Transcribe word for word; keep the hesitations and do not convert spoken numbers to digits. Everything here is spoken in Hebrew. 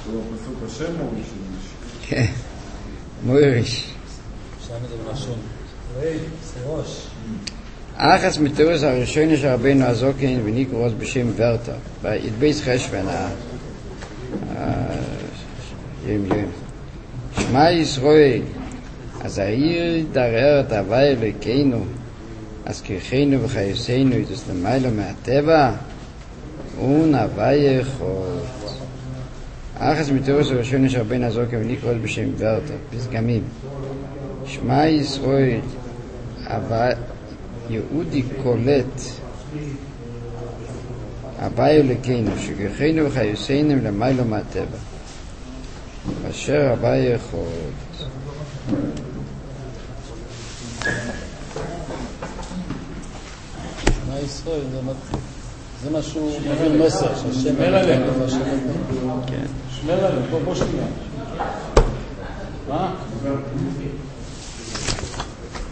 הוא פסוק השם מוריש. כן, מוריש. שם זה בלשון. ראי, זה ראש. אחס מתורס הראשון של רבינו הזוקין ונקרוס בשם ורטה. ידבייס חשבן, יום יום. שמע ישראל, אז העיר דרר את הווי אלוקינו, אז כרחנו וחייסנו יתוס למיילו מהטבע, ונווי אחד. אחס מתורס הראשון של רבינו הזוקין ונקרוס בשם ורטה. פסגמים. שמע ישראל, הווי יהודי קולט הווי אלוקינו שכרחנו וחייסנו למיילו מהטבע אשר הווי אחד. מה ישראל? זה משהו מבין מסר שהשם שמר עליהם. כן. שמר עליהם, בוא שנייה. מה?